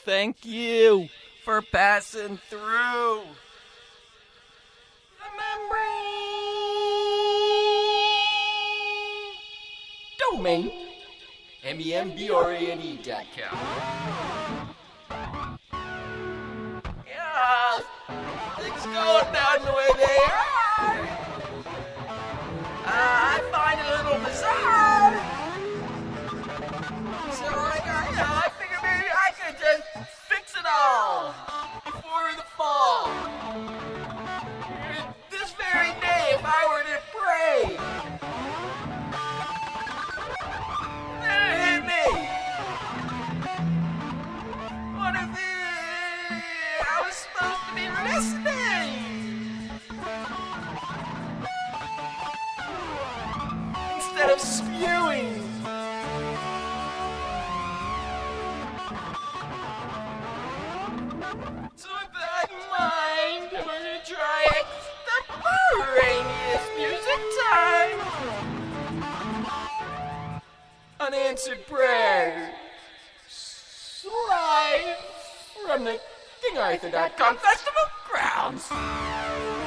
Thank you for passing through the membrane domain. MEMBRANE.com. Yeah, things going down the way they are. I find it a little bizarre. So I figured maybe I could just fix it all before the fall. This very day, if I were to pray, then it hit me. What if I was supposed to be listening instead of spewing? So with that in mind, I'm gonna try extemporaneous music time. Unanswered prayers. Live from the KingArthur.com Festival grounds.